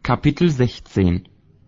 Kapitel 16.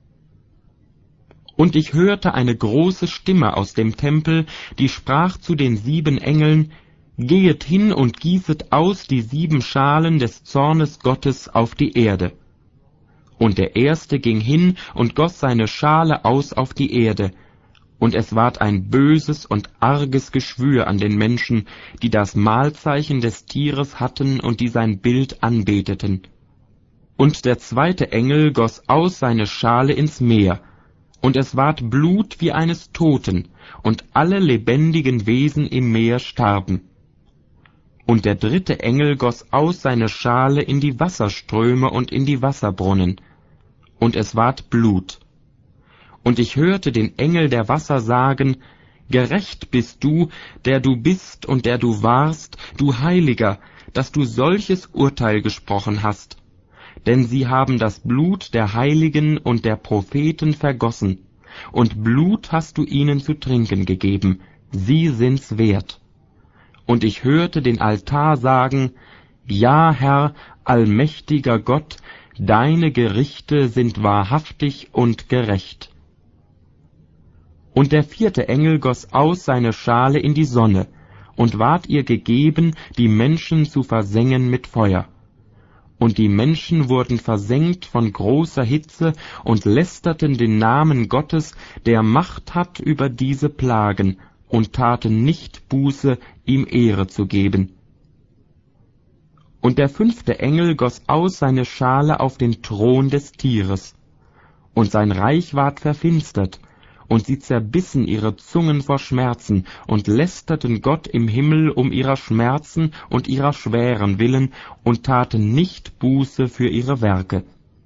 Und ich hörte eine große Stimme aus dem Tempel, die sprach zu den 7 Engeln: Gehet hin und gießet aus die 7 Schalen des Zornes Gottes auf die Erde. Und der Erste ging hin und goss seine Schale aus auf die Erde, und es ward ein böses und arges Geschwür an den Menschen, die das Mahlzeichen des Tieres hatten und die sein Bild anbeteten. Und der zweite Engel goss aus seine Schale ins Meer, und es ward Blut wie eines Toten, und alle lebendigen Wesen im Meer starben. Und der dritte Engel goss aus seine Schale in die Wasserströme und in die Wasserbrunnen, und es ward Blut. Und ich hörte den Engel der Wasser sagen: Gerecht bist du, der du bist und der du warst, du Heiliger, dass du solches Urteil gesprochen hast. Denn sie haben das Blut der Heiligen und der Propheten vergossen, und Blut hast du ihnen zu trinken gegeben, sie sind's wert. Und ich hörte den Altar sagen: Ja, Herr, allmächtiger Gott, deine Gerichte sind wahrhaftig und gerecht. Und der vierte Engel goss aus seine Schale in die Sonne, und ward ihr gegeben, die Menschen zu versengen mit Feuer. Und die Menschen wurden versengt von großer Hitze und lästerten den Namen Gottes, der Macht hat über diese Plagen, und taten nicht Buße, ihm Ehre zu geben. Und der 5. Engel goss aus seine Schale auf den Thron des Tieres, und sein Reich ward verfinstert, und sie zerbissen ihre Zungen vor Schmerzen und lästerten Gott im Himmel um ihrer Schmerzen und ihrer schweren willen und taten nicht Buße für ihre Werke.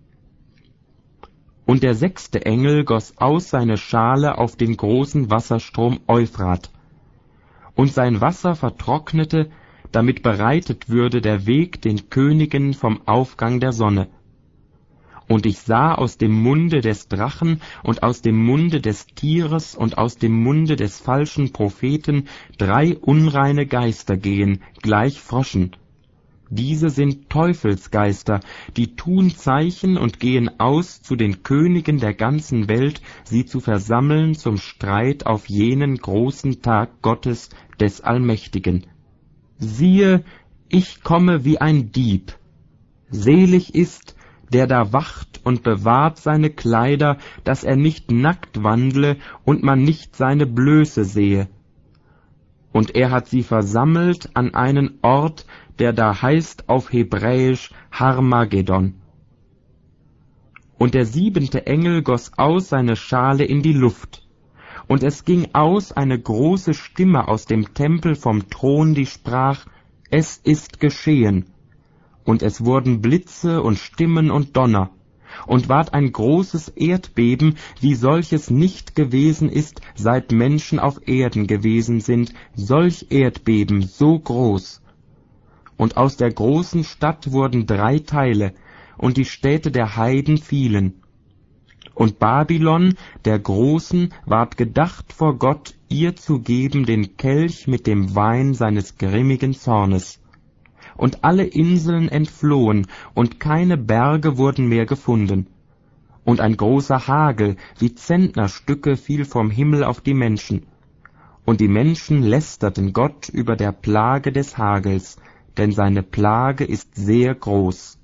Und der 6. Engel goss aus seine Schale auf den großen Wasserstrom Euphrat, und sein Wasser vertrocknete, damit bereitet würde der Weg den Königen vom Aufgang der Sonne. Und ich sah aus dem Munde des Drachen und aus dem Munde des Tieres und aus dem Munde des falschen Propheten 3 unreine Geister gehen, gleich Froschen. Diese sind Teufelsgeister, die tun Zeichen und gehen aus zu den Königen der ganzen Welt, sie zu versammeln zum Streit auf jenen großen Tag Gottes, des Allmächtigen. Siehe, ich komme wie ein Dieb. Selig ist, der da wacht und bewahrt seine Kleider, dass er nicht nackt wandle und man nicht seine Blöße sehe. Und er hat sie versammelt an einen Ort, der da heißt auf Hebräisch Harmagedon. Und der 7. Engel goss aus seine Schale in die Luft, und es ging aus eine große Stimme aus dem Tempel vom Thron, die sprach: Es ist geschehen. Und es wurden Blitze und Stimmen und Donner, und ward ein großes Erdbeben, wie solches nicht gewesen ist, seit Menschen auf Erden gewesen sind, solch Erdbeben so groß. Und aus der großen Stadt wurden 3 Teile, und die Städte der Heiden fielen. Und Babylon, der Großen, ward gedacht vor Gott, ihr zu geben den Kelch mit dem Wein seines grimmigen Zornes. Und alle Inseln entflohen, und keine Berge wurden mehr gefunden. Und ein großer Hagel wie Zentnerstücke fiel vom Himmel auf die Menschen. Und die Menschen lästerten Gott über der Plage des Hagels, denn seine Plage ist sehr groß.